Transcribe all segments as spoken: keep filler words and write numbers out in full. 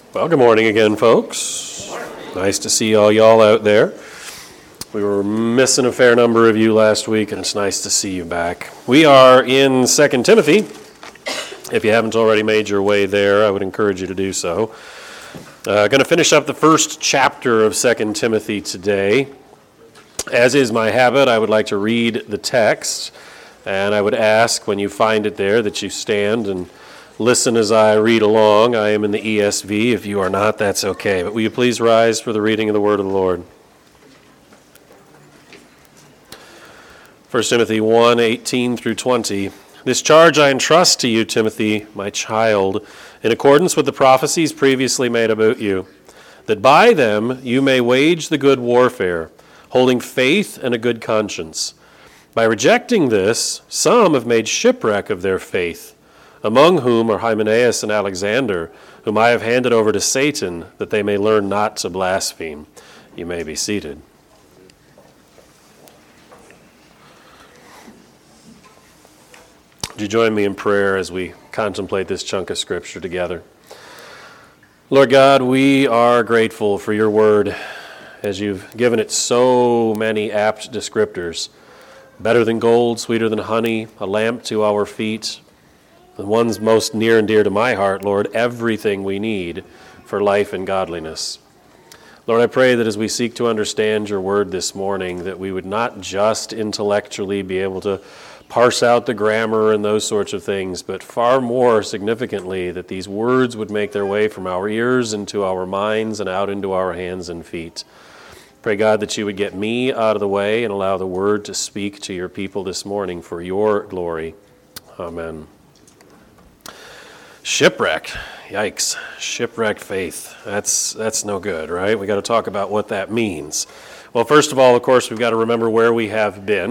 Well, good morning again, folks. Nice to see all y'all out there. We were missing a fair number of you last week, and it's nice to see you back. We are in Second Timothy. If you haven't already made your way there, I would encourage you to do so. Uh, going to finish up the first chapter of Second Timothy today. As is my habit, I would like to read the text, and I would ask when you find it there that you stand and listen as I read along. I am in the E S V. If you are not, that's okay. But will you please rise for the reading of the word of the Lord? First Timothy one, eighteen through twenty. This charge I entrust to you, Timothy, my child, in accordance with the prophecies previously made about you, that by them you may wage the good warfare, holding faith and a good conscience. By rejecting this, some have made shipwreck of their faith, among whom are Hymenaeus and Alexander, whom I have handed over to Satan, that they may learn not to blaspheme. You may be seated. Would you join me in prayer as we contemplate this chunk of Scripture together? Lord God, we are grateful for your word, as you've given it so many apt descriptors. Better than gold, sweeter than honey, a lamp to our feet. The ones most near and dear to my heart, Lord, everything we need for life and godliness. Lord, I pray that as we seek to understand your word this morning, that we would not just intellectually be able to parse out the grammar and those sorts of things, but far more significantly, that these words would make their way from our ears into our minds and out into our hands and feet. Pray, God, that you would get me out of the way and allow the word to speak to your people this morning for your glory. Amen. Shipwreck. Yikes. Shipwrecked faith. That's that's no good, right? We got to talk about what that means. Well, first of all, of course, we've got to remember where we have been.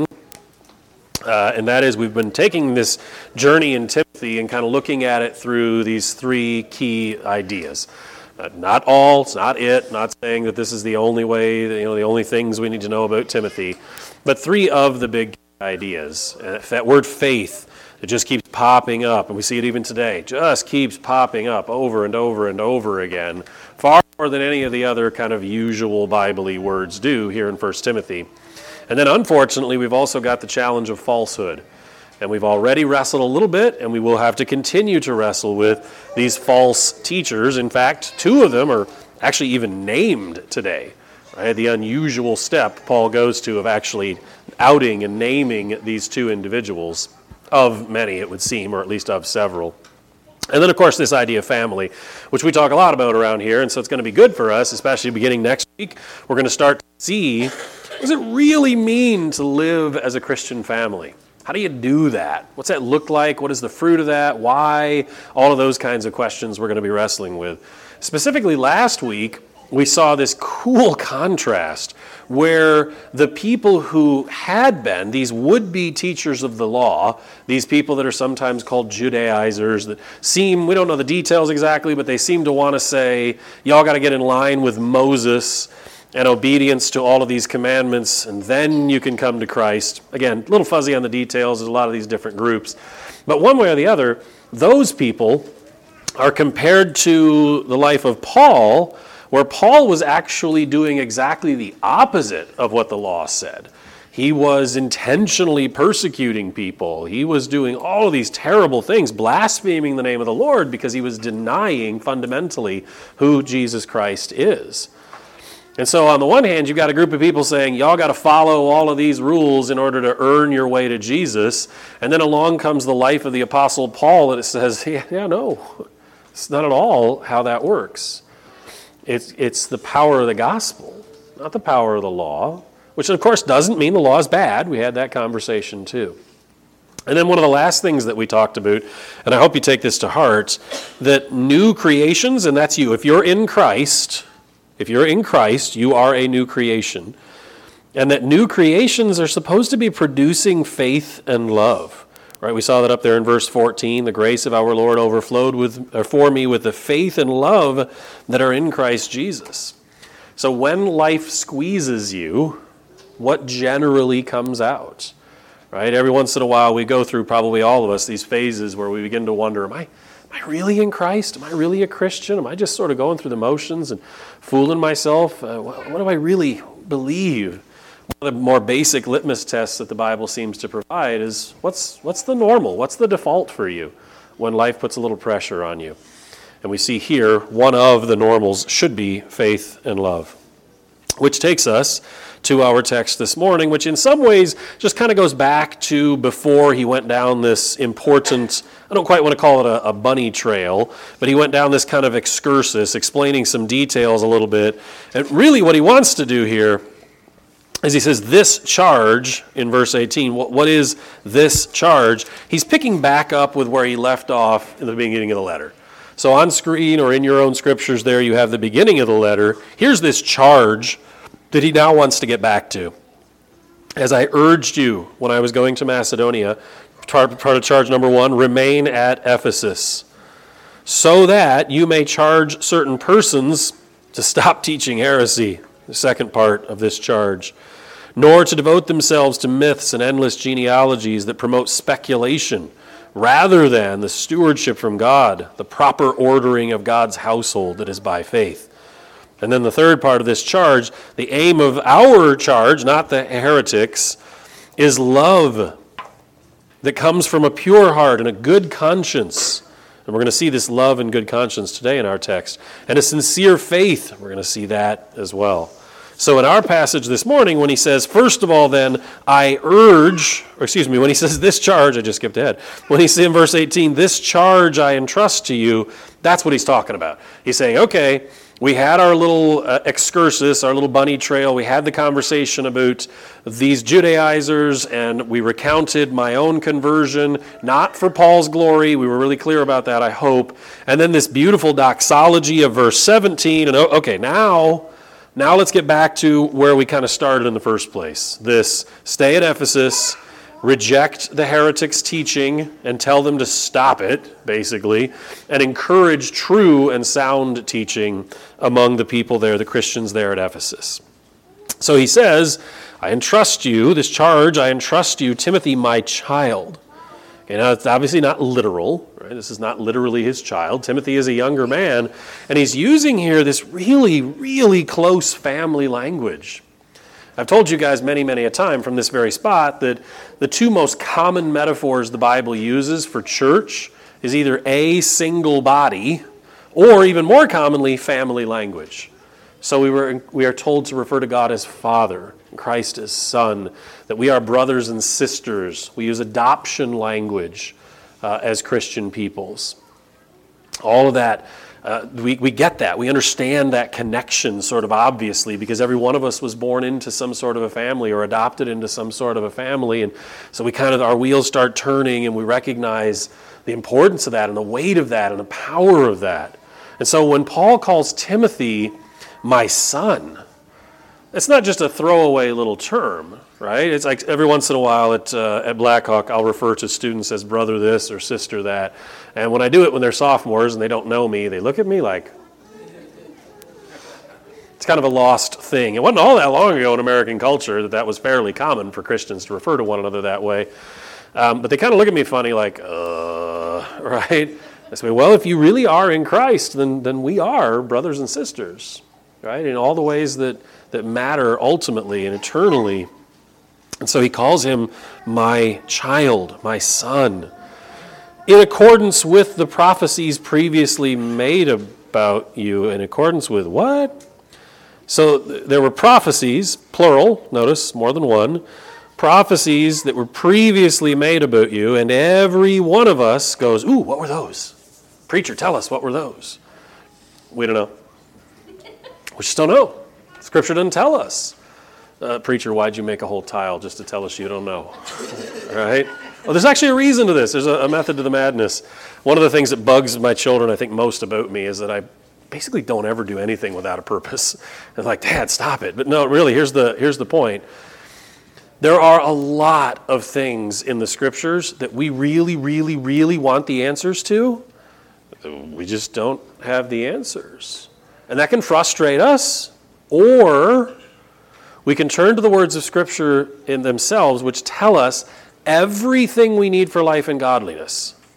Uh, and that is, we've been taking this journey in Timothy and kind of looking at it through these three key ideas. Uh, not all, it's not it, not saying that this is the only way, you know, the only things we need to know about Timothy, but three of the big ideas. Uh, that word faith, it just keeps popping up, and we see it even today. Just keeps popping up over and over and over again, far more than any of the other kind of usual Bible-y words do here in First Timothy. And then unfortunately, we've also got the challenge of falsehood. And we've already wrestled a little bit, and we will have to continue to wrestle with these false teachers. In fact, two of them are actually even named today. Right? The unusual step Paul goes to of actually outing and naming these two individuals. Of many, it would seem, or at least of several. And then, of course, this idea of family, which we talk a lot about around here, and so it's going to be good for us, especially beginning next week. We're going to start to see, what does it really mean to live as a Christian family? How do you do that? What's that look like? What is the fruit of that? Why? All of those kinds of questions we're going to be wrestling with. Specifically, last week, we saw this cool contrast where the people who had been, these would-be teachers of the law, these people that are sometimes called Judaizers, that seem, we don't know the details exactly, but they seem to want to say, y'all got to get in line with Moses and obedience to all of these commandments, and then you can come to Christ. Again, a little fuzzy on the details. There's a lot of these different groups. But one way or the other, those people are compared to the life of Paul, where Paul was actually doing exactly the opposite of what the law said. He was intentionally persecuting people. He was doing all of these terrible things, blaspheming the name of the Lord because he was denying fundamentally who Jesus Christ is. And so on the one hand, you've got a group of people saying, y'all got to follow all of these rules in order to earn your way to Jesus. And then along comes the life of the Apostle Paul, and it says, yeah, yeah no, it's not at all how that works. It's it's the power of the gospel, not the power of the law, which of course doesn't mean the law is bad. We had that conversation too. And then one of the last things that we talked about, and I hope you take this to heart, that new creations, and that's you. If you're in Christ, if you're in Christ, you are a new creation. And that new creations are supposed to be producing faith and love. Right, we saw that up there in verse fourteen. The grace of our Lord overflowed with, or for me with the faith and love that are in Christ Jesus. So when life squeezes you, what generally comes out? Right, every once in a while we go through, probably all of us, these phases where we begin to wonder, am I, am I really in Christ? Am I really a Christian? Am I just sort of going through the motions and fooling myself? Uh, what, what do I really believe? One of the more basic litmus tests that the Bible seems to provide is what's what's the normal? What's the default for you when life puts a little pressure on you? And we see here one of the normals should be faith and love, which takes us to our text this morning, which in some ways just kind of goes back to before he went down this important, I don't quite want to call it a, a bunny trail, but he went down this kind of excursus, explaining some details a little bit. And really what he wants to do here is he says, this charge in verse eighteen, what, what is this charge? He's picking back up with where he left off in the beginning of the letter. So on screen or in your own scriptures there, you have the beginning of the letter. Here's this charge that he now wants to get back to. As I urged you when I was going to Macedonia, part of charge number one, remain at Ephesus, so that you may charge certain persons to stop teaching heresy, the second part of this charge, nor to devote themselves to myths and endless genealogies that promote speculation, rather than the stewardship from God, the proper ordering of God's household that is by faith. And then the third part of this charge, the aim of our charge, not the heretics, is love that comes from a pure heart and a good conscience. And we're going to see this love and good conscience today in our text. And a sincere faith, we're going to see that as well. So in our passage this morning, when he says, first of all then, I urge, or excuse me, when he says this charge, I just skipped ahead. When he says in verse eighteen, this charge I entrust to you, that's what he's talking about. He's saying, okay, we had our little uh, excursus, our little bunny trail. We had the conversation about these Judaizers, and we recounted my own conversion, not for Paul's glory. We were really clear about that, I hope. And then this beautiful doxology of verse seventeen. And okay, now, now let's get back to where we kind of started in the first place. This stay at Ephesus, reject the heretics' teaching and tell them to stop it, basically, and encourage true and sound teaching among the people there, the Christians there at Ephesus. So he says, I entrust you, this charge, I entrust you, Timothy, my child. Okay, now, it's obviously not literal, right? This is not literally his child. Timothy is a younger man, and he's using here this really, really close family language. I've told you guys many, many a time from this very spot that the two most common metaphors the Bible uses for church is either a single body or even more commonly family language. So we were we are told to refer to God as Father, Christ as Son, that we are brothers and sisters. We use adoption language uh, as Christian peoples. All of that, uh, we, we get that. We understand that connection sort of obviously because every one of us was born into some sort of a family or adopted into some sort of a family. And so we kind of, our wheels start turning and we recognize the importance of that and the weight of that and the power of that. And so when Paul calls Timothy my son, it's not just a throwaway little term, right? It's like every once in a while at uh, at Blackhawk, I'll refer to students as brother this or sister that. And when I do it when they're sophomores and they don't know me, they look at me like, it's kind of a lost thing. It wasn't all that long ago in American culture that that was fairly common for Christians to refer to one another that way. Um, but they kind of look at me funny like, uh, right? I say, well, if you really are in Christ, then then we are brothers and sisters, right? In all the ways that, that matter ultimately and eternally. And so he calls him my child, my son, in accordance with the prophecies previously made about you. In accordance with what? So th- there were prophecies, plural, notice, more than one, prophecies that were previously made about you, and every one of us goes, ooh, what were those? Preacher, tell us, what were those? We don't know. We just don't know. Scripture doesn't tell us. Uh, preacher, why'd you make a whole tile just to tell us you don't know? Right? Well, there's actually a reason to this. There's a, a method to the madness. One of the things that bugs my children, I think, most about me is that I basically don't ever do anything without a purpose. They're like, Dad, stop it. But no, really, here's the here's the point. There are a lot of things in the Scriptures that we really, really, really want the answers to. We just don't have the answers. And that can frustrate us, or we can turn to the words of Scripture in themselves, which tell us everything we need for life and godliness.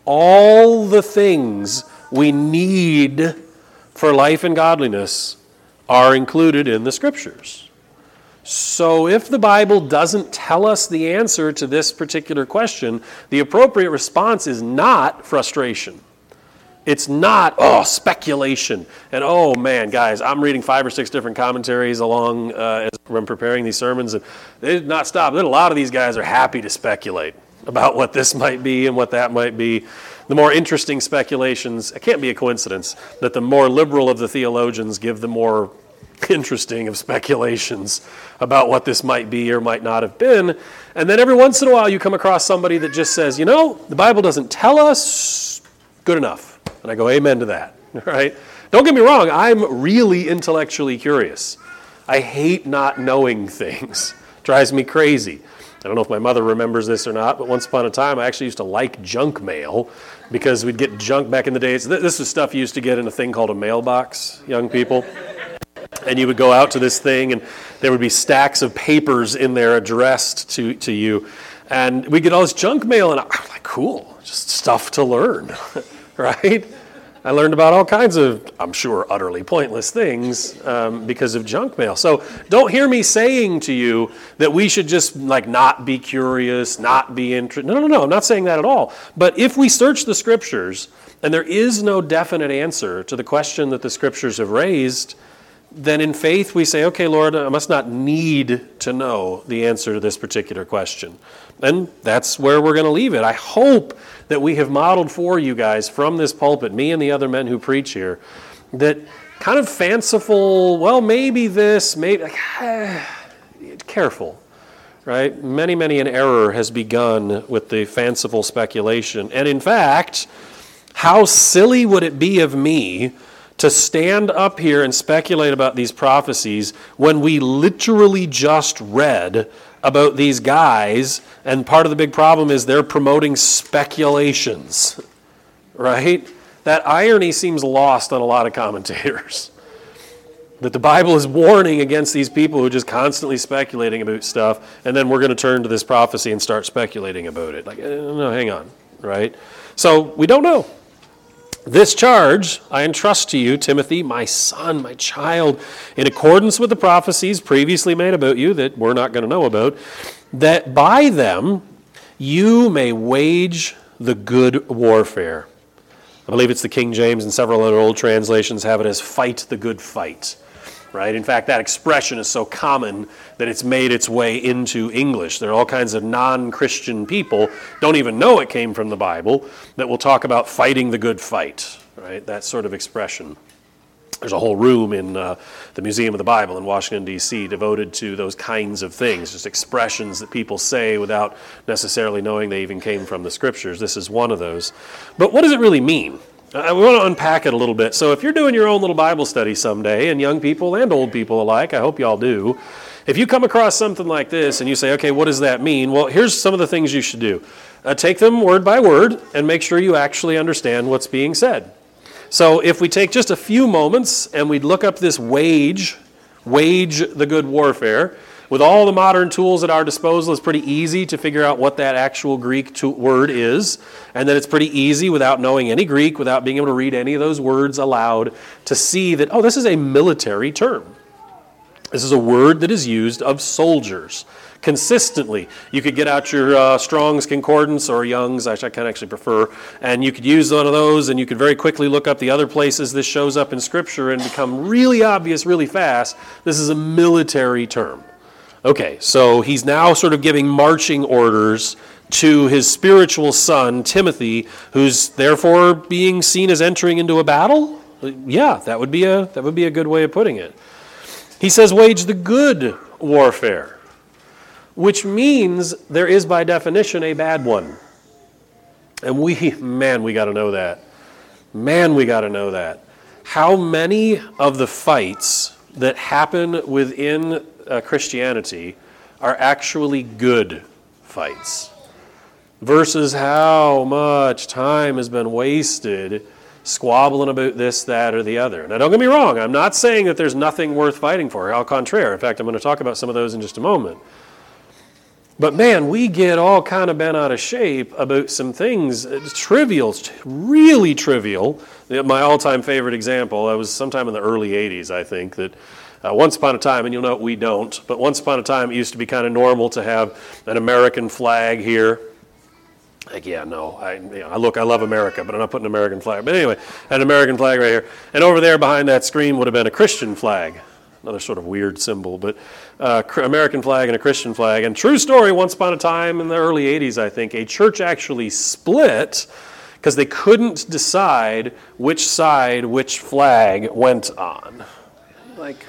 all the things we need for life and godliness are included in the Scriptures. So if the Bible doesn't tell us the answer to this particular question, the appropriate response is not frustration. It's not, oh, speculation. And oh man, guys, I'm reading five or six different commentaries along uh, as I'm preparing these sermons, and they did not stop. A lot of these guys are happy to speculate about what this might be and what that might be. The more interesting speculations, it can't be a coincidence that the more liberal of the theologians give the more interesting of speculations about what this might be or might not have been. And then every once in a while you come across somebody that just says, you know, the Bible doesn't tell us, good enough. And I go, amen to that, right? Don't get me wrong, I'm really intellectually curious. I hate not knowing things. It drives me crazy. I don't know if my mother remembers this or not, but once upon a time I actually used to like junk mail because we'd get junk back in the days. This was stuff you used to get in a thing called a mailbox, young people. And you would go out to this thing, and there would be stacks of papers in there addressed to, to you. And we'd get all this junk mail, and I was like, cool, just stuff to learn, right? I learned about all kinds of, I'm sure, utterly pointless things um, because of junk mail. So don't hear me saying to you that we should just like not be curious, not be interested. No, no, no, I'm not saying that at all. But if we search the Scriptures and there is no definite answer to the question that the Scriptures have raised, then in faith we say, okay, Lord, I must not need to know the answer to this particular question. And that's where we're going to leave it. I hope that we have modeled for you guys from this pulpit, me and the other men who preach here, that kind of fanciful, well, maybe this, maybe, like, careful, right? Many, many an error has begun with the fanciful speculation. And in fact, how silly would it be of me to stand up here and speculate about these prophecies when we literally just read about these guys, and part of the big problem is they're promoting speculations, right? That irony seems lost on a lot of commentators. That the Bible is warning against these people who are just constantly speculating about stuff, and then we're going to turn to this prophecy and start speculating about it. Like, no, hang on, right? So we don't know. This charge I entrust to you, Timothy, my son, my child, in accordance with the prophecies previously made about you that we're not going to know about, that by them you may wage the good warfare. I believe it's the King James and several other old translations have it as fight the good fight. Right? In fact, that expression is so common that it's made its way into English. There are all kinds of non-Christian people, don't even know it came from the Bible, that will talk about fighting the good fight, right? That sort of expression. There's a whole room in uh, the Museum of the Bible in Washington, D C devoted to those kinds of things, just expressions that people say without necessarily knowing they even came from the Scriptures. This is one of those. But what does it really mean? I want to unpack it a little bit. So if you're doing your own little Bible study someday, and young people and old people alike, I hope y'all do, if you come across something like this and you say, okay, what does that mean? Well, here's some of the things you should do. Uh, take them word by word and make sure you actually understand what's being said. So if we take just a few moments and we look up this wage, wage the good warfare, with all the modern tools at our disposal, it's pretty easy to figure out what that actual Greek to- word is, and that it's pretty easy without knowing any Greek, without being able to read any of those words aloud, to see that, oh, this is a military term. This is a word that is used of soldiers consistently. You could get out your uh, Strong's Concordance or Young's, which I can actually prefer, and you could use one of those, and you could very quickly look up the other places this shows up in Scripture and become really obvious really fast. This is a military term. Okay, so he's now sort of giving marching orders to his spiritual son, Timothy, who's therefore being seen as entering into a battle? Yeah, that would be a that would be a good way of putting it. He says, wage the good warfare, which means there is by definition a bad one. And we, man, we got to know that. Man, we got to know that. How many of the fights that happen within uh, Christianity are actually good fights versus how much time has been wasted squabbling about this, that, or the other. Now, don't get me wrong. I'm not saying that there's nothing worth fighting for. Au contraire. In fact, I'm going to talk about some of those in just a moment. But man, we get all kind of bent out of shape about some things, it's trivial, really trivial. My all-time favorite example, I was sometime in the early eighties, I think, that uh, once upon a time, and you'll note we don't, but once upon a time it used to be kind of normal to have an American flag here. Like, yeah, no, I, you know, I look, I love America, but I'm not putting an American flag. But anyway, an American flag right here. And over there behind that screen would have been a Christian flag. Another sort of weird symbol, but uh, American flag and a Christian flag. And true story, once upon a time in the early eighties, I think, a church actually split because they couldn't decide which side which flag went on. Like,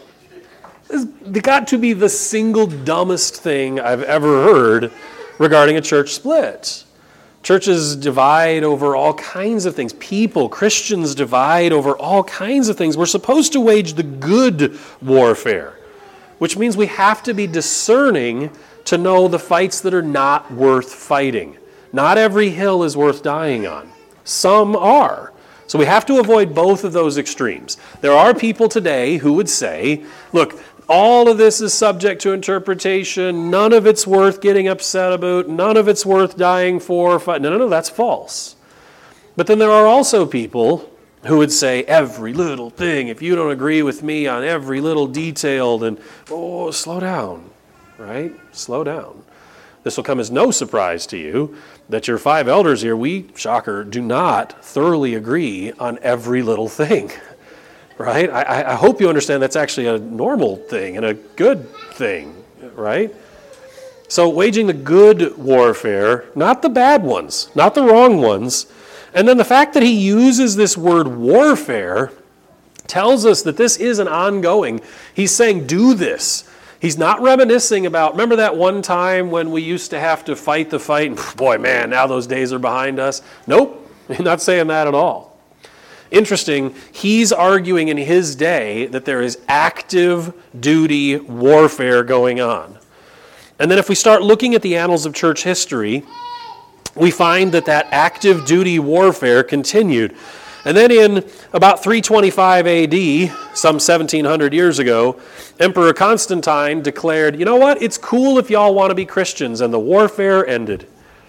it got to be the single dumbest thing I've ever heard regarding a church split. Churches divide over all kinds of things. People, Christians divide over all kinds of things. We're supposed to wage the good warfare, which means we have to be discerning to know the fights that are not worth fighting. Not every hill is worth dying on. Some are. So we have to avoid both of those extremes. There are people today who would say, look, all of this is subject to interpretation. None of it's worth getting upset about. None of it's worth dying for. No, no, no, that's false. But then there are also people who would say every little thing, if you don't agree with me on every little detail, then, oh, slow down, right? Slow down. This will come as no surprise to you that your five elders here, we, shocker, do not thoroughly agree on every little thing. Right? I, I hope you understand that's actually a normal thing and a good thing, right? So waging the good warfare, not the bad ones, not the wrong ones. And then the fact that he uses this word warfare tells us that this is an ongoing. He's saying, do this. He's not reminiscing about, remember that one time when we used to have to fight the fight? And boy, man, now those days are behind us. Nope, he's not saying that at all. Interesting, he's arguing in his day that there is active duty warfare going on. And then if we start looking at the annals of church history, we find that that active duty warfare continued. And then in about three twenty-five A D, some seventeen hundred years ago, Emperor Constantine declared, you know what, it's cool if y'all want to be Christians, and the warfare ended.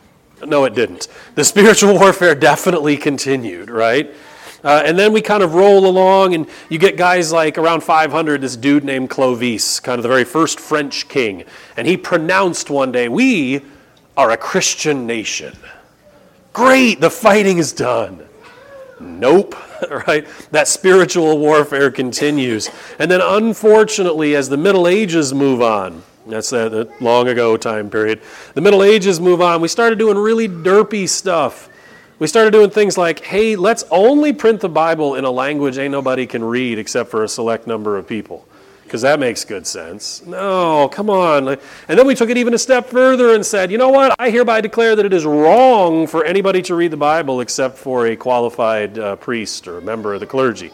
No, it didn't. The spiritual warfare definitely continued, right? Uh, and then we kind of roll along, and you get guys like around five hundred, this dude named Clovis, kind of the very first French king. And he pronounced one day, we are a Christian nation. Great, the fighting is done. Nope, right? That spiritual warfare continues. And then unfortunately, as the Middle Ages move on, that's that long ago time period, the Middle Ages move on, we started doing really derpy stuff. We started doing things like, hey, let's only print the Bible in a language ain't nobody can read except for a select number of people, because that makes good sense. No, come on. And then we took it even a step further and said, you know what? I hereby declare that it is wrong for anybody to read the Bible except for a qualified uh, priest or a member of the clergy.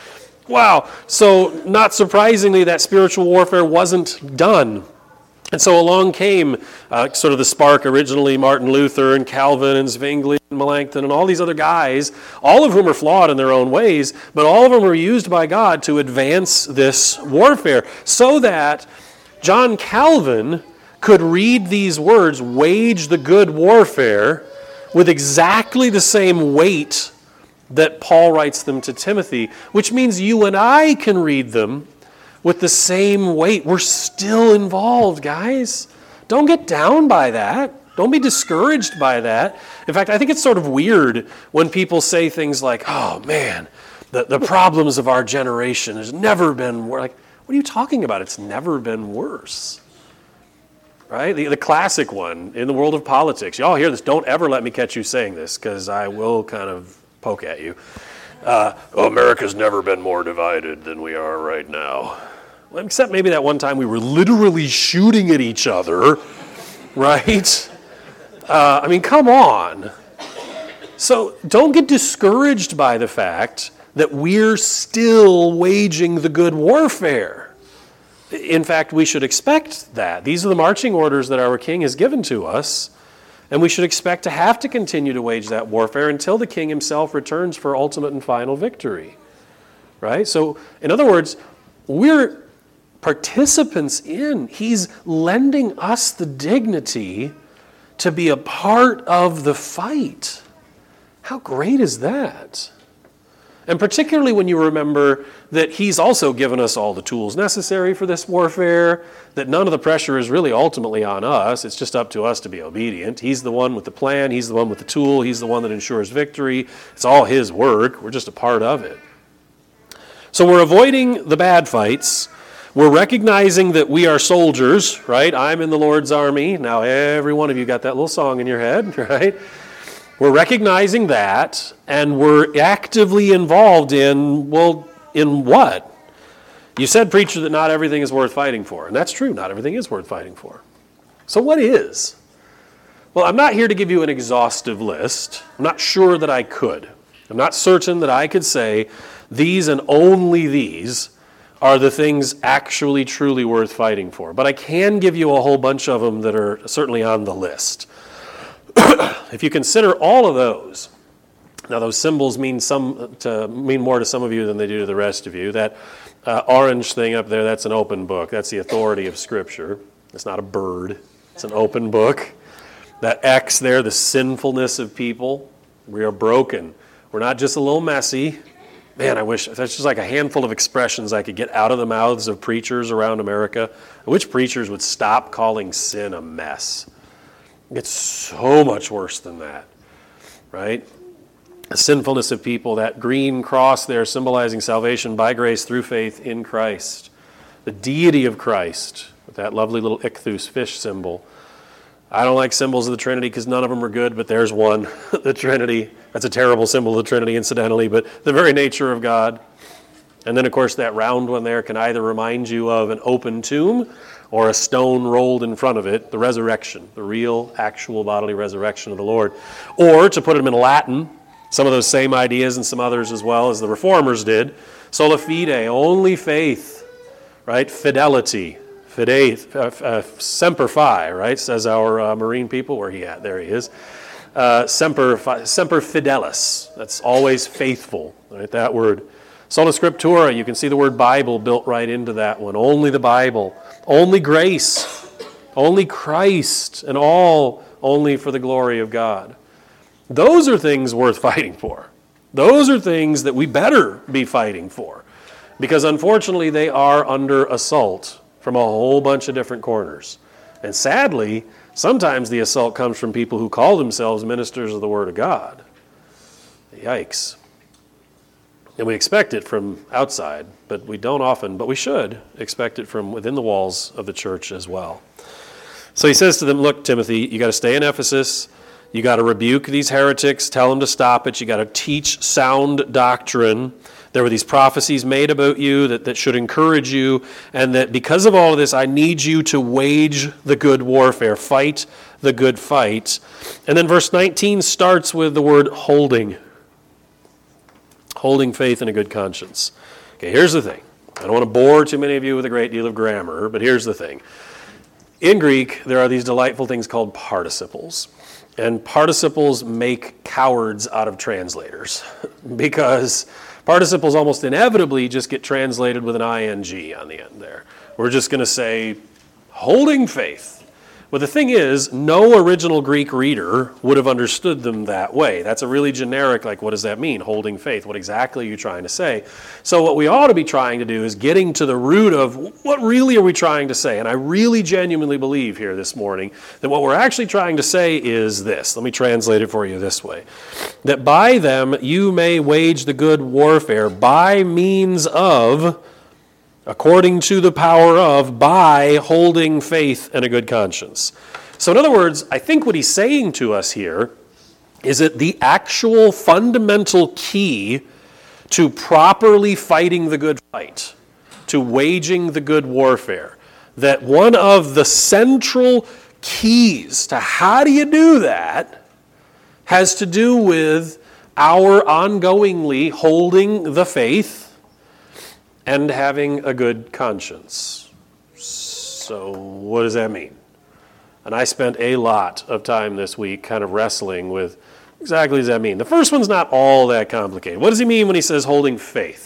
Wow. So not surprisingly, that spiritual warfare wasn't done. And so along came uh, sort of the spark, originally Martin Luther and Calvin and Zwingli and Melanchthon and all these other guys, all of whom are flawed in their own ways, but all of them were used by God to advance this warfare so that John Calvin could read these words, wage the good warfare, with exactly the same weight that Paul writes them to Timothy, which means you and I can read them with the same weight. We're still involved, guys. Don't get down by that. Don't be discouraged by that. In fact, I think it's sort of weird when people say things like, oh man, the, the problems of our generation has never been worse. Like, what are you talking about? It's never been worse. Right? The, the classic one in the world of politics. Y'all hear this. Don't ever let me catch you saying this, because I will kind of poke at you. Uh, oh, America's never been more divided than we are right now. Well, except maybe that one time we were literally shooting at each other, right? Uh, I mean, come on. So don't get discouraged by the fact that we're still waging the good warfare. In fact, we should expect that. These are the marching orders that our king has given to us, and we should expect to have to continue to wage that warfare until the king himself returns for ultimate and final victory. Right? So, in other words, we're participants in. He's lending us the dignity to be a part of the fight. How great is that? And particularly when you remember that he's also given us all the tools necessary for this warfare, that none of the pressure is really ultimately on us. It's just up to us to be obedient. He's the one with the plan. He's the one with the tool. He's the one that ensures victory. It's all his work. We're just a part of it. So we're avoiding the bad fights. We're recognizing that we are soldiers, right? I'm in the Lord's army. Now every one of you got that little song in your head, right? We're recognizing that, and we're actively involved in, well, in what? You said, preacher, that not everything is worth fighting for. And that's true. Not everything is worth fighting for. So what is? Well, I'm not here to give you an exhaustive list. I'm not sure that I could. I'm not certain that I could say these and only these are the things actually truly worth fighting for. But I can give you a whole bunch of them that are certainly on the list. If you consider all of those, now those symbols mean some to mean more to some of you than they do to the rest of you. That uh, orange thing up there, that's an open book. That's the authority of Scripture. It's not a bird. It's an open book. That X there, the sinfulness of people. We are broken. We're not just a little messy. Man, I wish that's just like a handful of expressions I could get out of the mouths of preachers around America. I wish preachers would stop calling sin a mess. It's so much worse than that, right? The sinfulness of people, that green cross there symbolizing salvation by grace through faith in Christ. The deity of Christ with that lovely little ichthus fish symbol. I don't like symbols of the Trinity because none of them are good, but there's one, the Trinity. That's a terrible symbol of the Trinity, incidentally, but the very nature of God. And then, of course, that round one there can either remind you of an open tomb or a stone rolled in front of it, the resurrection, the real, actual bodily resurrection of the Lord. Or, to put them in Latin, some of those same ideas and some others as well, as the Reformers did, sola fide, only faith, right? Fidelity, fide, uh, uh, semper fi, right? Says our uh, Marine people. Where he at? There he is. Uh, semper, fi, semper fidelis, that's always faithful, right? That word. Sola Scriptura, you can see the word Bible built right into that one. Only the Bible. Only grace. Only Christ. And all only for the glory of God. Those are things worth fighting for. Those are things that we better be fighting for. Because unfortunately they are under assault from a whole bunch of different corners. And sadly, sometimes the assault comes from people who call themselves ministers of the Word of God. Yikes. And we expect it from outside, but we don't often, but we should expect it from within the walls of the church as well. So he says to them, look, Timothy, you got to stay in Ephesus. You got to rebuke these heretics, tell them to stop it. You got to teach sound doctrine. There were these prophecies made about you that, that should encourage you, and that because of all of this, I need you to wage the good warfare, fight the good fight. And then verse nineteen starts with the word holding. Holding faith and a good conscience. Okay, here's the thing. I don't want to bore too many of you with a great deal of grammar, but here's the thing. In Greek, there are these delightful things called participles. And participles make cowards out of translators because participles almost inevitably just get translated with an ing on the end there. We're just going to say, holding faith. Well, the thing is, no original Greek reader would have understood them that way. That's a really generic, like, what does that mean, holding faith? What exactly are you trying to say? So what we ought to be trying to do is getting to the root of what really are we trying to say? And I really genuinely believe here this morning that what we're actually trying to say is this. Let me translate it for you this way. That by them you may wage the good warfare by means of, according to the power of, by holding faith and a good conscience. So in other words, I think what he's saying to us here is that the actual fundamental key to properly fighting the good fight, to waging the good warfare, that one of the central keys to how do you do that has to do with our ongoingly holding the faith and having a good conscience. So what does that mean? And I spent a lot of time this week kind of wrestling with exactly what does that mean. The first one's not all that complicated. What does he mean when he says holding faith?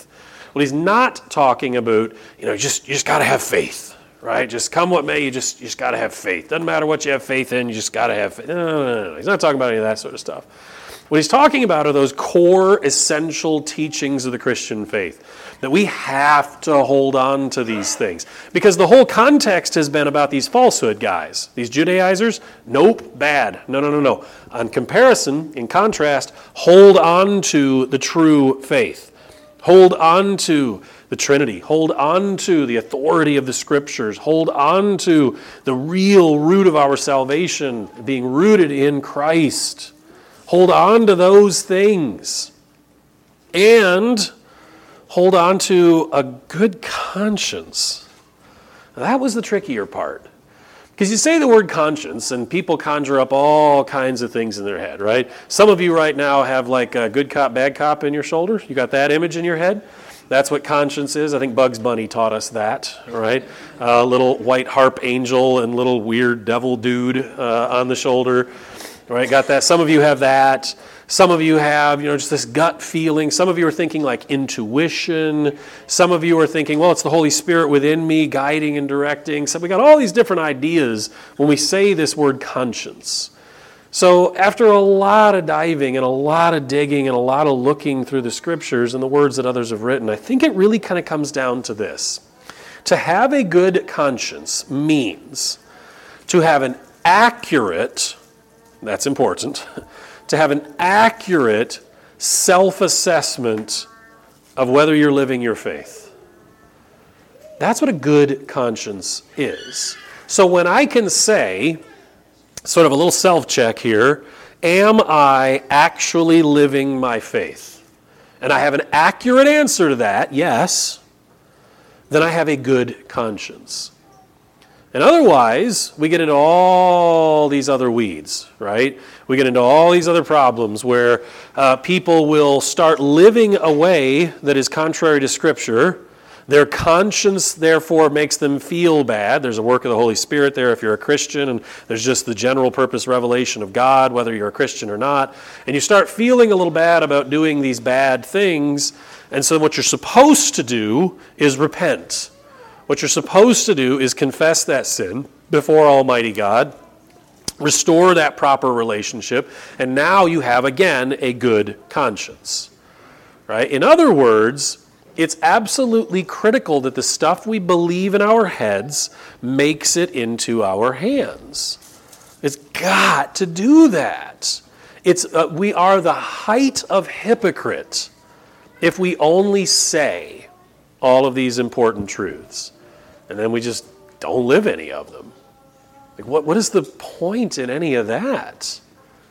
Well, he's not talking about, you know, just you just got to have faith, right? Just come what may, you just you just got to have faith. Doesn't matter what you have faith in, you just got to have faith. No, no, no, no. He's not talking about any of that sort of stuff. What he's talking about are those core essential teachings of the Christian faith, that we have to hold on to these things. Because the whole context has been about these falsehood guys, these Judaizers. Nope, bad. No, no, no, no. On comparison, in contrast, hold on to the true faith. Hold on to the Trinity. Hold on to the authority of the Scriptures. Hold on to the real root of our salvation, being rooted in Christ. Hold on to those things. And hold on to a good conscience. Now, that was the trickier part. Because you say the word conscience, and people conjure up all kinds of things in their head, right? Some of you right now have like a good cop, bad cop in your shoulder. You got that image in your head? That's what conscience is. I think Bugs Bunny taught us that, right? A uh, little white harp angel and little weird devil dude uh, on the shoulder. Right, got that? Some of you have that. Some of you have, you know, just this gut feeling. Some of you are thinking like intuition. Some of you are thinking, well, it's the Holy Spirit within me guiding and directing. So we got all these different ideas when we say this word conscience. So after a lot of diving and a lot of digging and a lot of looking through the Scriptures and the words that others have written, I think it really kind of comes down to this. To have a good conscience means to have an accurate, that's important, to have an accurate self-assessment of whether you're living your faith. That's what a good conscience is. So when I can say, sort of a little self-check here, am I actually living my faith? And I have an accurate answer to that, yes, then I have a good conscience. And otherwise, we get into all these other weeds, right? We get into all these other problems where uh, people will start living a way that is contrary to Scripture. Their conscience, therefore, makes them feel bad. There's a work of the Holy Spirit there if you're a Christian, and there's just the general purpose revelation of God, whether you're a Christian or not. And you start feeling a little bad about doing these bad things. And so what you're supposed to do is repent. What you're supposed to do is confess that sin before Almighty God, restore that proper relationship, and now you have, again, a good conscience. Right? In other words, it's absolutely critical that the stuff we believe in our heads makes it into our hands. It's got to do that. It's uh, we are the height of hypocrite if we only say all of these important truths, and then we just don't live any of them. Like, what, what is the point in any of that?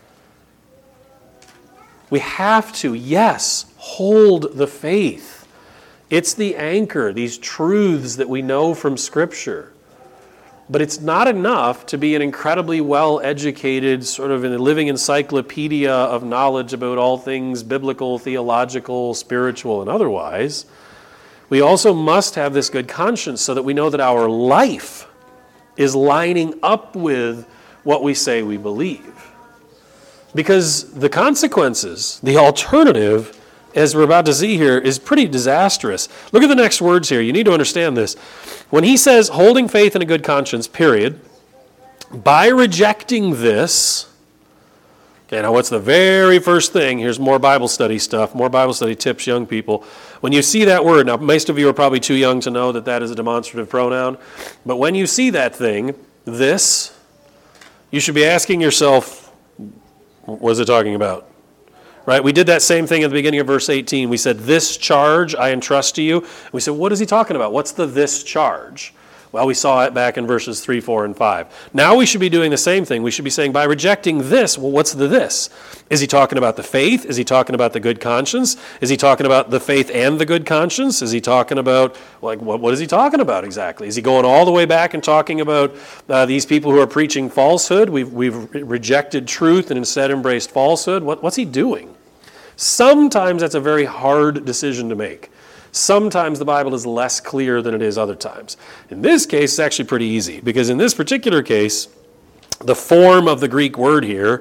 We have to, yes, hold the faith. It's the anchor, these truths that we know from Scripture. But it's not enough to be an incredibly well-educated, sort of a living encyclopedia of knowledge about all things biblical, theological, spiritual, and otherwise. We also must have this good conscience so that we know that our life is lining up with what we say we believe. Because the consequences, the alternative, as we're about to see here, is pretty disastrous. Look at the next words here. You need to understand this. When he says holding faith and a good conscience, period, by rejecting this, okay, now what's the very first thing? Here's more Bible study stuff, more Bible study tips, young people. When you see that word, now most of you are probably too young to know that that is a demonstrative pronoun, but when you see that thing, this, you should be asking yourself, what is it talking about? Right? We did that same thing at the beginning of verse eighteen. We said, this charge I entrust to you. We said, what is he talking about? What's the this charge? Well, we saw it back in verses three, four, and five. Now we should be doing the same thing. We should be saying, by rejecting this, well, what's the this? Is he talking about the faith? Is he talking about the good conscience? Is he talking about the faith and the good conscience? Is he talking about, like, what, what is he talking about exactly? Is he going all the way back and talking about uh, these people who are preaching falsehood? We've, we've rejected truth and instead embraced falsehood. What, what's he doing? Sometimes that's a very hard decision to make. Sometimes the Bible is less clear than it is other times. In this case, it's actually pretty easy, because in this particular case, the form of the Greek word here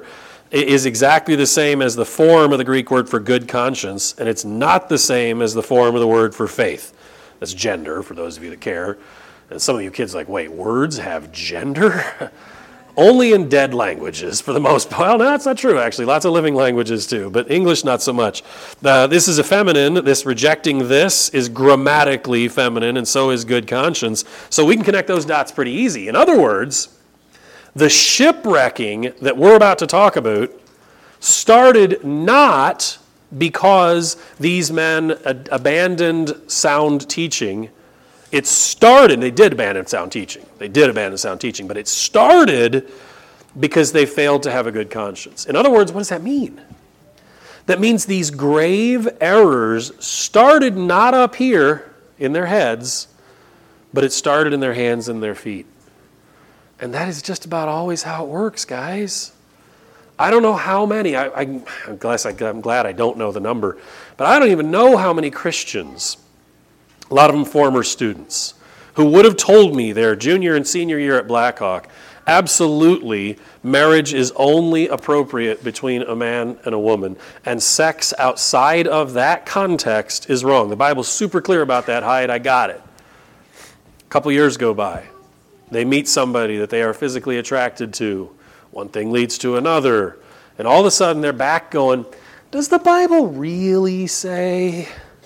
is exactly the same as the form of the Greek word for good conscience, and it's not the same as the form of the word for faith. That's gender, for those of you that care. And some of you kids are like, wait, words have gender? Only in dead languages, for the most part. Well, no, that's not true, actually. Lots of living languages, too, but English, not so much. Uh, this is a feminine. This rejecting this is grammatically feminine, and so is good conscience. So we can connect those dots pretty easy. In other words, the shipwrecking that we're about to talk about started not because these men ad- abandoned sound teaching. It started, they did abandon sound teaching. They did abandon sound teaching, but it started because they failed to have a good conscience. In other words, what does that mean? That means these grave errors started not up here in their heads, but it started in their hands and their feet. And that is just about always how it works, guys. I don't know how many, I, I, I'm, glad, I'm glad I don't know the number, but I don't even know how many Christians, a lot of them former students, who would have told me their junior and senior year at Blackhawk, absolutely, marriage is only appropriate between a man and a woman, and sex outside of that context is wrong. The Bible's super clear about that. Hyatt, I got it. A couple years go by. They meet somebody that they are physically attracted to. One thing leads to another. And all of a sudden they're back going, does the Bible really say?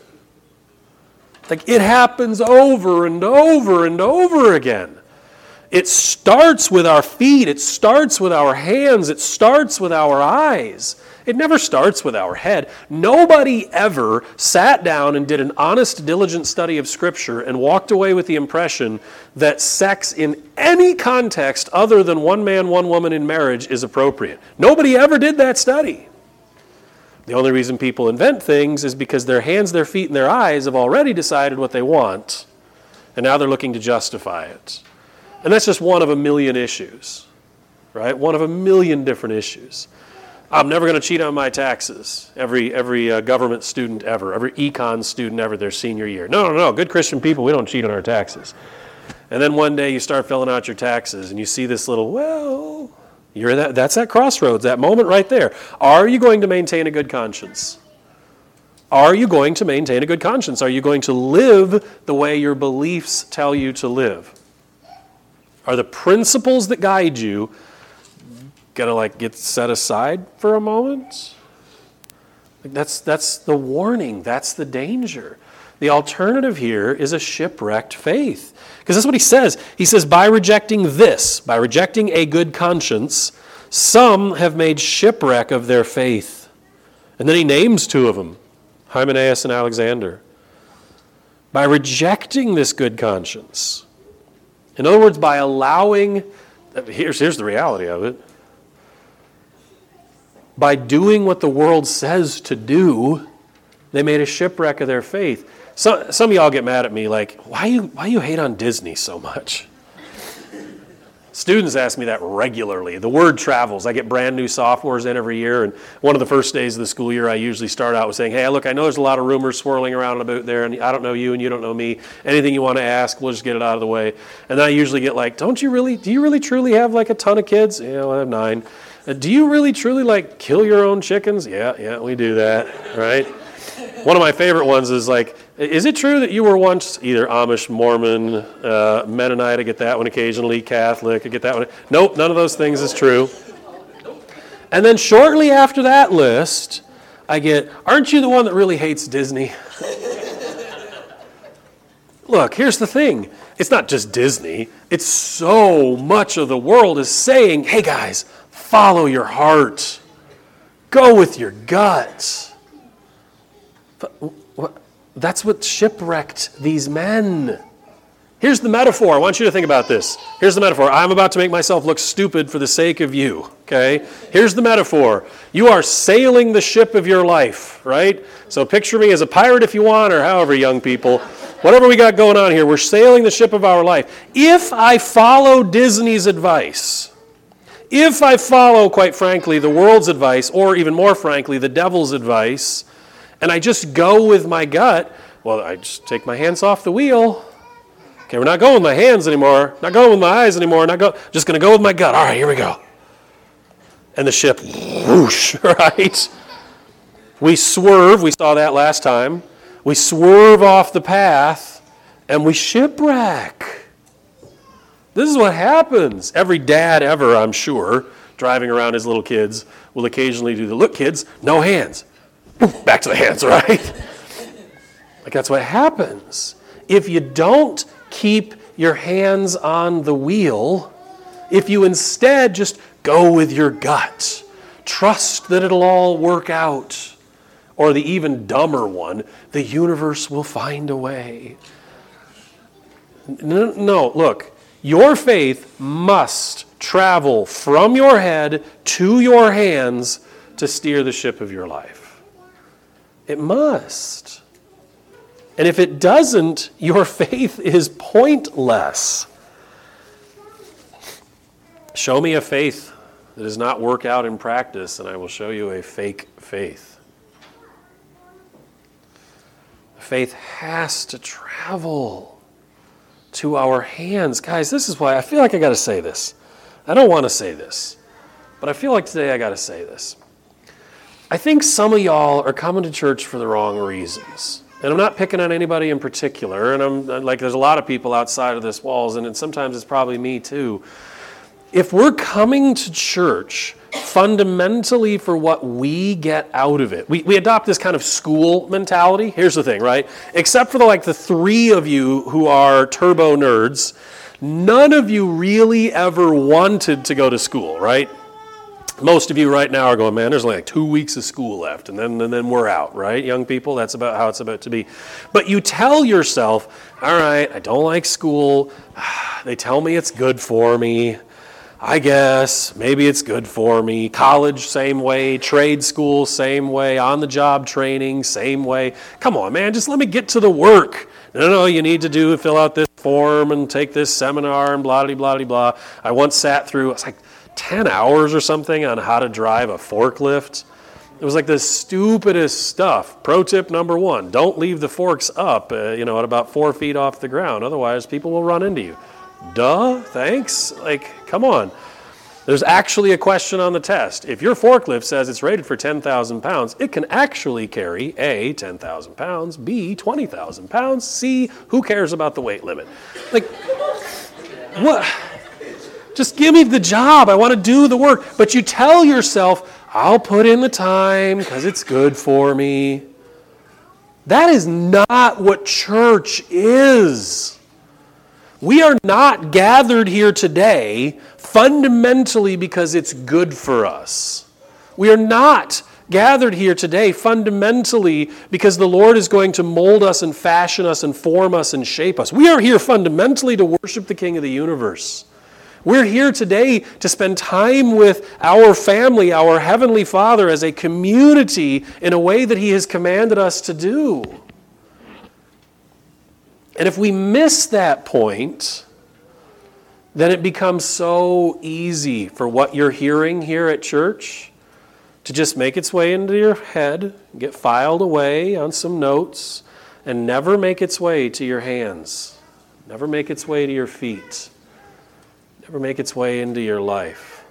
Like, it happens over and over and over again. It starts with our feet. It starts with our hands. It starts with our eyes. It never starts with our head. Nobody ever sat down and did an honest, diligent study of Scripture and walked away with the impression that sex in any context other than one man, one woman in marriage is appropriate. Nobody ever did that study. The only reason people invent things is because their hands, their feet, and their eyes have already decided what they want, and now they're looking to justify it. And that's just one of a million issues, right? One of a million different issues. I'm never going to cheat on my taxes. Every every uh, government student ever, every econ student ever, their senior year. No, no, no. Good Christian people, we don't cheat on our taxes. And then one day you start filling out your taxes, and you see this little, well, you're that. That's that crossroads, that moment right there. Are you going to maintain a good conscience? Are you going to maintain a good conscience? Are you going to live the way your beliefs tell you to live? Are the principles that guide you gonna like get set aside for a moment? Like that's that's the warning. That's the danger. The alternative here is a shipwrecked faith. Because that's what he says. He says, by rejecting this, by rejecting a good conscience, some have made shipwreck of their faith. And then he names two of them, Hymenaeus and Alexander. By rejecting this good conscience. In other words, by allowing, here's, here's the reality of it. By doing what the world says to do, they made a shipwreck of their faith. Some, some of y'all get mad at me like, why you, why you hate on Disney so much? Students ask me that regularly. The word travels. I get brand new sophomores in every year, and one of the first days of the school year, I usually start out with saying, hey, look, I know there's a lot of rumors swirling around about there, and I don't know you, and you don't know me. Anything you want to ask, we'll just get it out of the way. And then I usually get like, don't you really, do you really truly have like a ton of kids? Yeah, well, I have nine. Uh, do you really truly like kill your own chickens? Yeah, yeah, we do that, right? One of my favorite ones is like, is it true that you were once either Amish, Mormon, uh, Mennonite, I get that one occasionally, Catholic, I get that one. Nope, none of those things is true. And then shortly after that list, I get, aren't you the one that really hates Disney? Look, here's the thing. It's not just Disney. It's so much of the world is saying, hey guys, follow your heart. Go with your gut. That's what shipwrecked these men. Here's the metaphor. I want you to think about this. Here's the metaphor. I'm about to make myself look stupid for the sake of you, okay? Here's the metaphor. You are sailing the ship of your life, right? So picture me as a pirate if you want, or however, young people. Whatever we got going on here, we're sailing the ship of our life. If I follow Disney's advice, if I follow, quite frankly, the world's advice, or even more frankly, the devil's advice, and I just go with my gut, well, I just take my hands off the wheel. Okay, we're not going with my hands anymore. Not going with my eyes anymore. Not go, just going to go with my gut. All right, here we go. and the ship, whoosh, right? We swerve, we saw that last time. We swerve off the path, and we shipwreck. This is what happens. Every dad ever, I'm sure, driving around his little kids, will occasionally do the, look kids, no hands. Back to the hands, right? Like that's what happens. If you don't keep your hands on the wheel, if you instead just go with your gut, trust that it'll all work out, or the even dumber one, the universe will find a way. No, no, look, your faith must travel from your head to your hands to steer the ship of your life. It must. And if it doesn't, your faith is pointless. Show me a faith that does not work out in practice, and I will show you a fake faith. Faith has to travel to our hands. Guys, this is why I feel like I got to say this. I don't want to say this, but I feel like today I got to say this. I think some of y'all are coming to church for the wrong reasons. And I'm not picking on anybody in particular, and I'm like, there's a lot of people outside of this walls, and sometimes it's probably me too. If we're coming to church fundamentally for what we get out of it, we, we adopt this kind of school mentality. Here's the thing, right? Except for the, like the three of you who are turbo nerds, none of you really ever wanted to go to school, right? Most of you right now are going, man, there's only like two weeks of school left, and then and then we're out, right? Young people, that's about how it's about to be. But you tell yourself, all right, I don't like school. They tell me it's good for me. I guess maybe it's good for me. College, same way. Trade school, same way. On-the-job training, same way. Come on, man, just let me get to the work. No, no, you need to do fill out this form and take this seminar and blah, blah, blah, blah. I once sat through, it's like ten hours or something on how to drive a forklift. It was like the stupidest stuff. Pro tip number one, don't leave the forks up, uh, you know, at about four feet off the ground. Otherwise, people will run into you. Duh, thanks. Like, come on. There's actually a question on the test. If your forklift says it's rated for ten thousand pounds, it can actually carry A, ten thousand pounds, B, twenty thousand pounds, C, who cares about the weight limit? Like, what? Just give me the job. I want to do the work. But you tell yourself, I'll put in the time because it's good for me. That is not what church is. We are not gathered here today fundamentally because it's good for us. We are not gathered here today fundamentally because the Lord is going to mold us and fashion us and form us and shape us. We are here fundamentally to worship the King of the universe. We're here today to spend time with our family, our Heavenly Father, as a community in a way that He has commanded us to do. And if we miss that point, then it becomes so easy for what you're hearing here at church to just make its way into your head, get filed away on some notes, and never make its way to your hands, never make its way to your feet, never make its way into your life.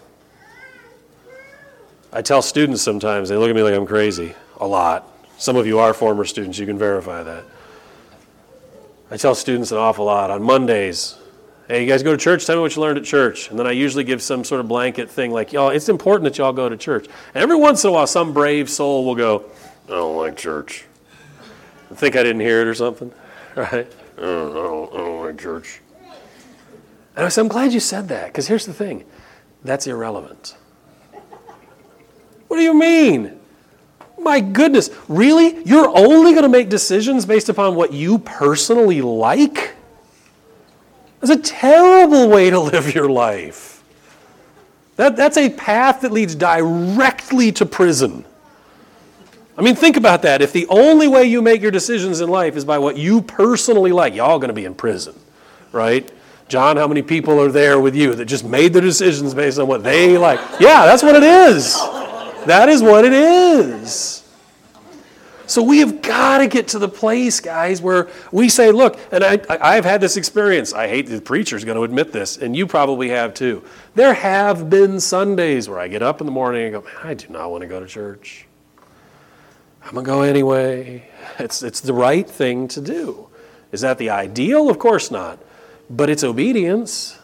I tell students sometimes, they look at me like I'm crazy, a lot. Some of you are former students, you can verify that. I tell students an awful lot on Mondays, hey, you guys go to church? Tell me what you learned at church. And then I usually give some sort of blanket thing like, y'all, it's important that y'all go to church. And every once in a while, some brave soul will go, I don't like church. I think I didn't hear it or something, right? I don't, I don't, I don't like church. And I said, I'm glad you said that, because here's the thing. That's irrelevant. What do you mean? My goodness, really? You're only going to make decisions based upon what you personally like? That's a terrible way to live your life. That, that's a path that leads directly to prison. I mean, think about that. If the only way you make your decisions in life is by what you personally like, y'all going to be in prison, right? John, how many people are there with you that just made their decisions based on what they like? Yeah, that's what it is. That is what it is. So we have got to get to the place, guys, where we say, look, and I, I, I've had this experience. I hate the preacher's going to admit this, and you probably have too. There have been Sundays where I get up in the morning and go, man, I do not want to go to church. I'm going to go anyway. It's, it's the right thing to do. Is that the ideal? Of course not. But it's obedience.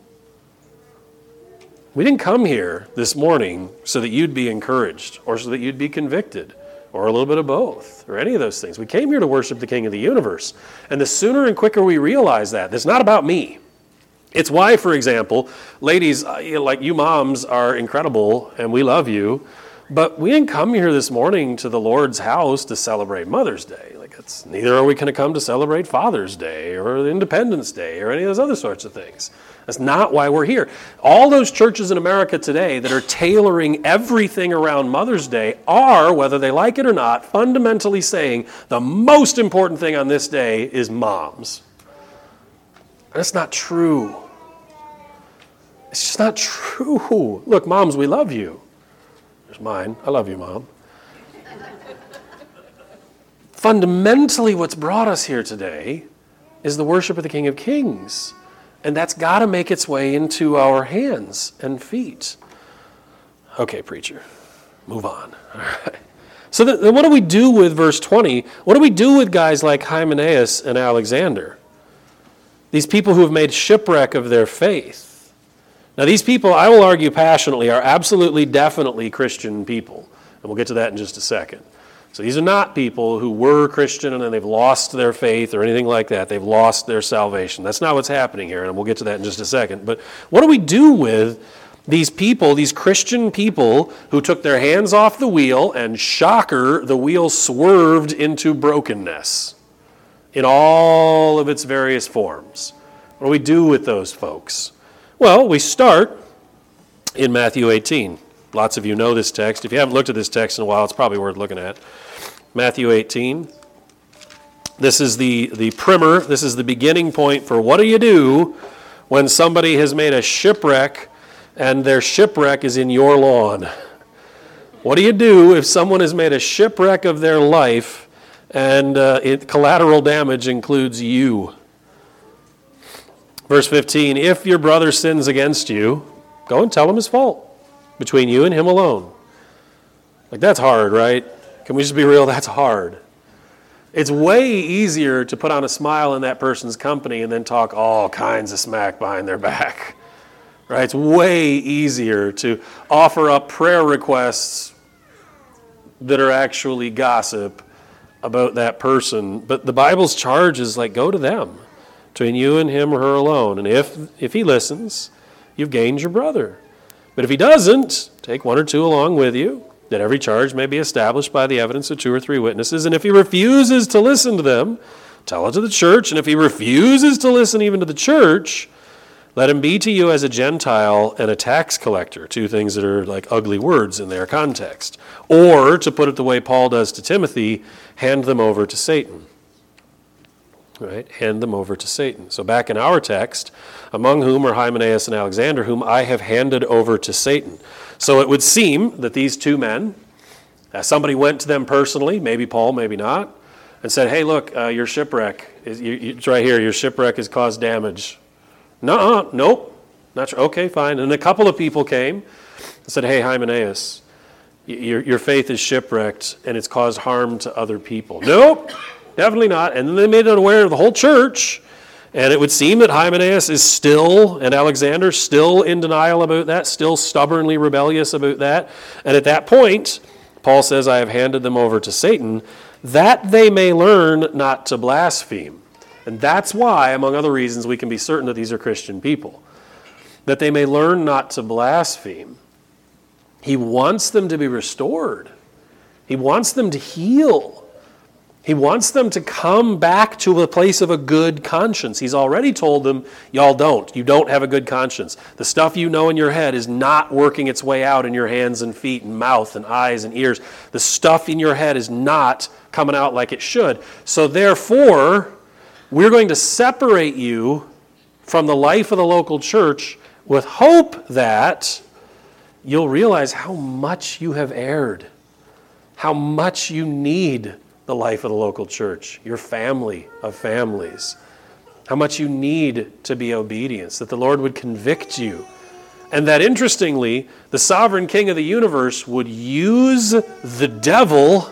We didn't come here this morning so that you'd be encouraged or so that you'd be convicted or a little bit of both or any of those things. We came here to worship the King of the universe. And the sooner and quicker we realize that, it's not about me. It's why, for example, ladies, like you moms are incredible and we love you, but we didn't come here this morning to the Lord's house to celebrate Mother's Day. Like it's, neither are we going to come to celebrate Father's Day or Independence Day or any of those other sorts of things. That's not why we're here. All those churches in America today that are tailoring everything around Mother's Day are, whether they like it or not, fundamentally saying the most important thing on this day is moms. That's not true. It's just not true. Look, moms, we love you. There's mine. I love you, Mom. Fundamentally, what's brought us here today is the worship of the King of Kings. And that's got to make its way into our hands and feet. Okay, preacher, move on. All right. So then, then what do we do with verse twenty? What do we do with guys like Hymenaeus and Alexander? These people who have made shipwreck of their faith. Now, these people, I will argue passionately, are absolutely, definitely Christian people. And we'll get to that in just a second. So these are not people who were Christian and then they've lost their faith or anything like that. They've lost their salvation. That's not what's happening here, and we'll get to that in just a second. But what do we do with these people, these Christian people who took their hands off the wheel and, shocker, the wheel swerved into brokenness in all of its various forms? What do we do with those folks? Well, we start in Matthew eighteen. Lots of you know this text. If you haven't looked at this text in a while, it's probably worth looking at. Matthew eighteen. This is the, the primer. This is the beginning point for what do you do when somebody has made a shipwreck and their shipwreck is in your lawn? What do you do if someone has made a shipwreck of their life and uh, it, collateral damage includes you? Verse fifteen, if your brother sins against you, go and tell him his fault between you and him alone. Like, that's hard, right? Can we just be real? That's hard. It's way easier to put on a smile in that person's company and then talk all kinds of smack behind their back. Right? It's way easier to offer up prayer requests that are actually gossip about that person. But the Bible's charge is like, go to them, between you and him or her alone. And if if he listens, you've gained your brother. But if he doesn't, take one or two along with you, that every charge may be established by the evidence of two or three witnesses. And if he refuses to listen to them, tell it to the church. And if he refuses to listen even to the church, let him be to you as a Gentile and a tax collector, two things that are like ugly words in their context. Or, to put it the way Paul does to Timothy, hand them over to Satan. Right? Hand them over to Satan. So back in our text, among whom are Hymenaeus and Alexander, whom I have handed over to Satan. So it would seem that these two men, uh, somebody went to them personally, maybe Paul, maybe not, and said, hey, look, uh, your shipwreck, is, you, you, it's right here, your shipwreck has caused damage. No, nope, not true. Okay, fine. And a couple of people came and said, hey, Hymenaeus, your, your faith is shipwrecked and it's caused harm to other people. Nope. Definitely not. And then they made it aware of the whole church. And it would seem that Hymenaeus is still, and Alexander, still in denial about that, still stubbornly rebellious about that. And at that point, Paul says, I have handed them over to Satan, that they may learn not to blaspheme. And that's why, among other reasons, we can be certain that these are Christian people. That they may learn not to blaspheme. He wants them to be restored. He wants them to heal. He wants them to come back to a place of a good conscience. He's already told them, y'all don't. You don't have a good conscience. The stuff you know in your head is not working its way out in your hands and feet and mouth and eyes and ears. The stuff in your head is not coming out like it should. So therefore, we're going to separate you from the life of the local church with hope that you'll realize how much you have erred, how much you need the life of the local church, your family of families, how much you need to be obedient, that the Lord would convict you. And that, interestingly, the sovereign king of the universe would use the devil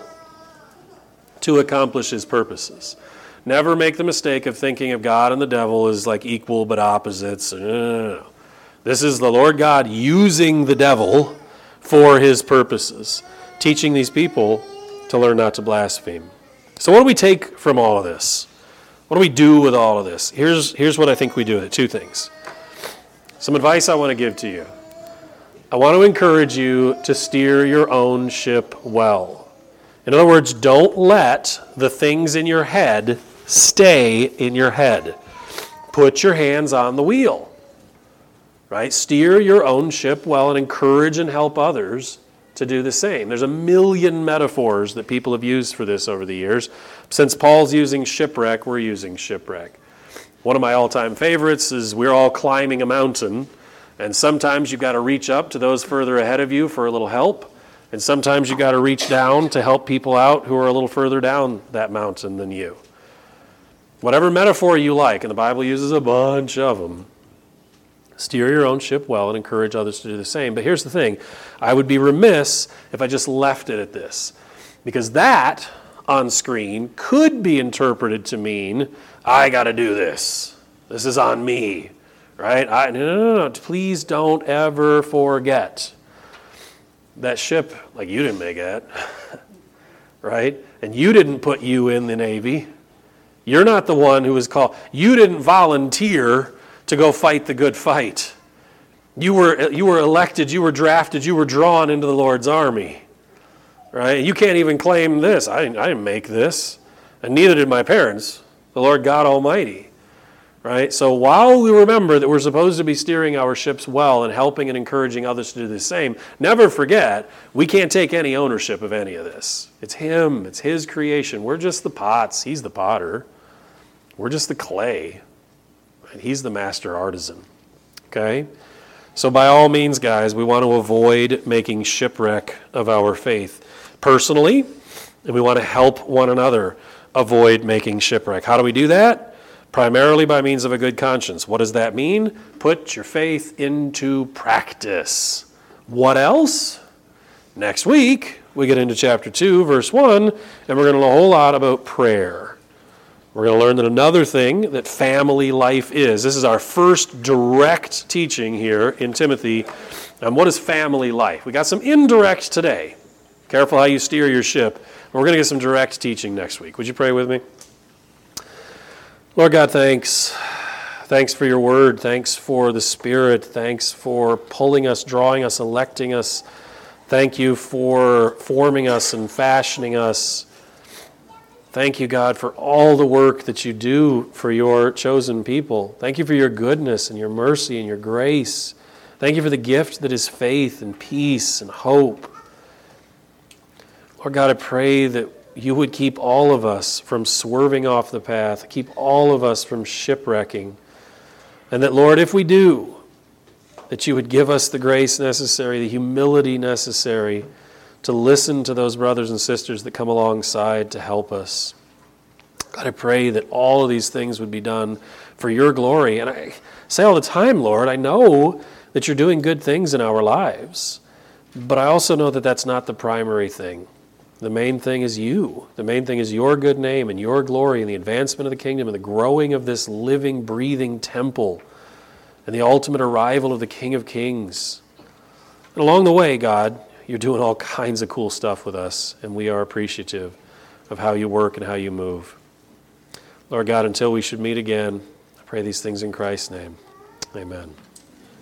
to accomplish his purposes. Never make the mistake of thinking of God and the devil as like equal but opposites. No, no, no. This is the Lord God using the devil for his purposes, teaching these people to learn not to blaspheme. So what do we take from all of this? What do we do with all of this? Here's, here's what I think we do with it. Two things. Some advice I want to give to you. I want to encourage you to steer your own ship well. In other words, don't let the things in your head stay in your head. Put your hands on the wheel. Right? Steer your own ship well and encourage and help others to do the same. There's a million metaphors that people have used for this over the years. Since Paul's using shipwreck, we're using shipwreck. One of my all-time favorites is we're all climbing a mountain, and sometimes you've got to reach up to those further ahead of you for a little help, and sometimes you've got to reach down to help people out who are a little further down that mountain than you. Whatever metaphor you like, and the Bible uses a bunch of them, steer your own ship well and encourage others to do the same. But here's the thing. I would be remiss if I just left it at this, because that on screen could be interpreted to mean, I got to do this. This is on me, right? I, no, no, no, no. Please don't ever forget that ship, like you didn't make it, right? And you didn't put you in the Navy. You're not the one who was called. You didn't volunteer to go fight the good fight. You were you were elected, you were drafted, you were drawn into the Lord's army, right? You can't even claim this. I didn't, I didn't make this, and neither did my parents, the Lord God Almighty, right? So while we remember that we're supposed to be steering our ships well and helping and encouraging others to do the same, never forget, we can't take any ownership of any of this. It's Him. It's His creation. We're just the pots. He's the potter. We're just the clay. And He's the master artisan. Okay? So by all means, guys, we want to avoid making shipwreck of our faith personally, and we want to help one another avoid making shipwreck. How do we do that? Primarily by means of a good conscience. What does that mean? Put your faith into practice. What else? Next week, we get into chapter two, verse one, and we're going to learn a whole lot about prayer. We're going to learn that another thing that family life is. This is our first direct teaching here in Timothy on what is family life. We got some indirect today. Careful how you steer your ship. We're going to get some direct teaching next week. Would you pray with me? Lord God, thanks. Thanks for your word. Thanks for the Spirit. Thanks for pulling us, drawing us, electing us. Thank you for forming us and fashioning us. Thank you, God, for all the work that you do for your chosen people. Thank you for your goodness and your mercy and your grace. Thank you for the gift that is faith and peace and hope. Lord God, I pray that you would keep all of us from swerving off the path, keep all of us from shipwrecking, and that, Lord, if we do, that you would give us the grace necessary, the humility necessary to listen to those brothers and sisters that come alongside to help us. God, I pray that all of these things would be done for your glory. And I say all the time, Lord, I know that you're doing good things in our lives, but I also know that that's not the primary thing. The main thing is you. The main thing is your good name and your glory and the advancement of the kingdom and the growing of this living, breathing temple and the ultimate arrival of the King of Kings. And along the way, God, you're doing all kinds of cool stuff with us, and we are appreciative of how you work and how you move. Lord God, until we should meet again, I pray these things in Christ's name. Amen.